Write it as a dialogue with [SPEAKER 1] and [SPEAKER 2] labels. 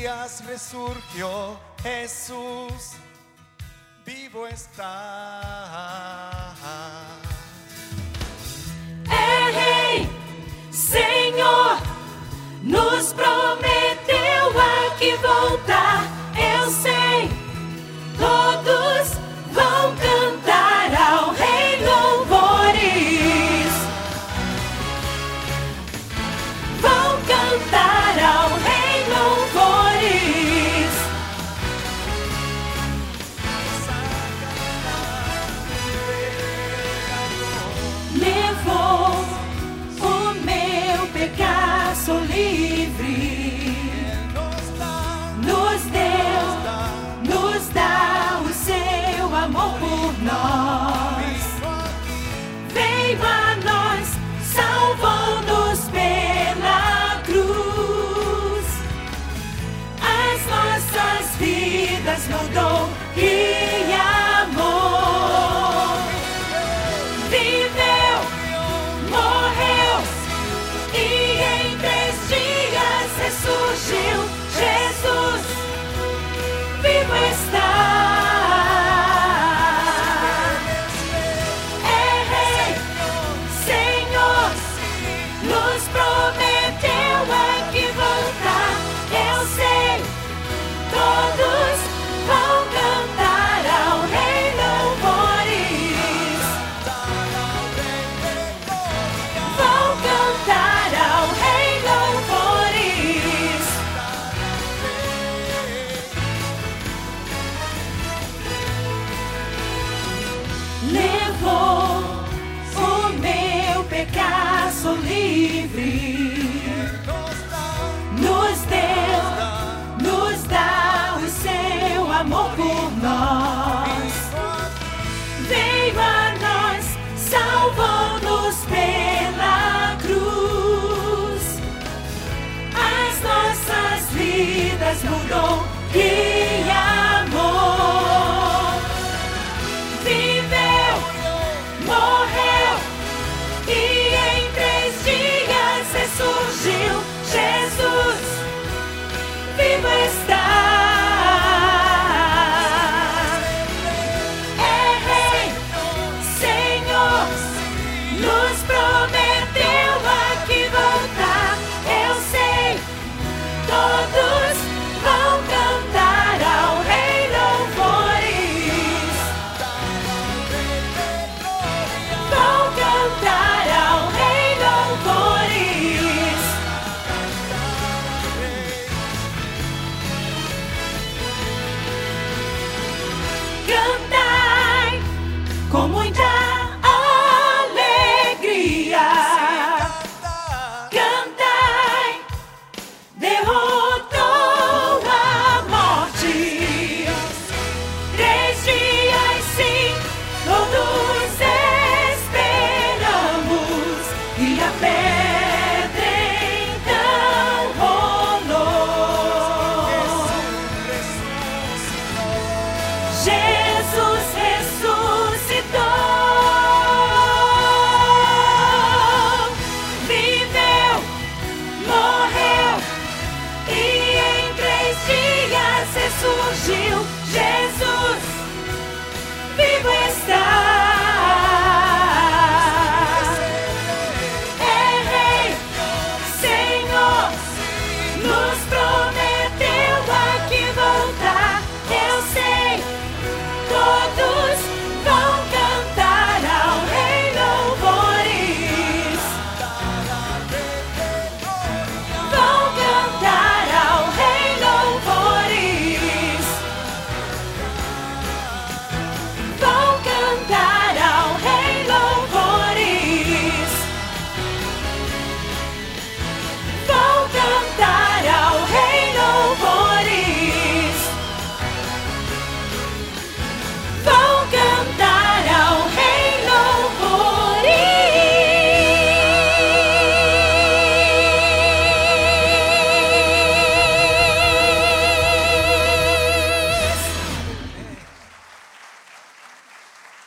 [SPEAKER 1] días resurgió Jesús, vivo está.
[SPEAKER 2] É Rei, Senhor, nos prometeu aqui voltar. Eu sei, todos vão cantar ao Rei louvores. Vão cantar ao Rei louvores. Levou o meu pecado, sou livre. Nos dá o seu amor por nós. Veio a nós, salvou-nos pela cruz. As nossas vidas mudou e amor. Viveu, morreu e em 3 dias ressurgiu. Jesus vivo está. É Rei, Senhor, nos prometeu aqui voltar. Eu sei, todos vão cantar ao Rei louvores. Vão cantar ao Rei louvores. Levou o meu pecado, sou livre. Nos dá o seu amor por nós. Veio a nós, salvou-nos pela cruz. As nossas vidas mudou.